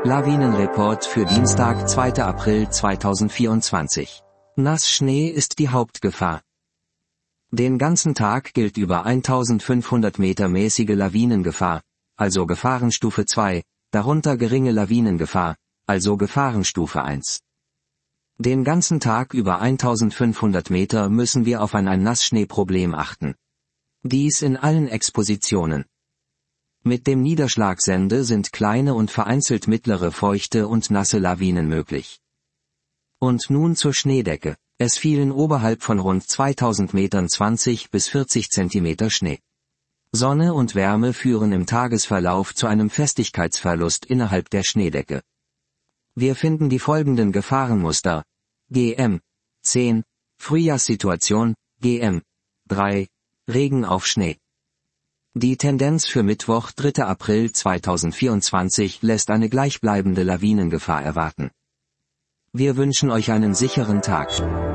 Lawinenreport für Dienstag, 2. April 2024. Nassschnee ist die Hauptgefahr. Den ganzen Tag gilt über 1500 Meter mäßige Lawinengefahr, also Gefahrenstufe 2, darunter geringe Lawinengefahr, also Gefahrenstufe 1. Den ganzen Tag über 1500 Meter müssen wir auf ein Nassschneeproblem achten. Dies in allen Expositionen. Mit dem Niederschlagsende sind kleine und vereinzelt mittlere feuchte und nasse Lawinen möglich. Und nun zur Schneedecke. Es fielen oberhalb von rund 2000 Metern 20 bis 40 Zentimeter Schnee. Sonne und Wärme führen im Tagesverlauf zu einem Festigkeitsverlust innerhalb der Schneedecke. Wir finden die folgenden Gefahrenmuster: GM 10, Frühjahrssituation, GM 3, Regen auf Schnee. Die Tendenz für Mittwoch, 3. April 2024 lässt eine gleichbleibende Lawinengefahr erwarten. Wir wünschen euch einen sicheren Tag.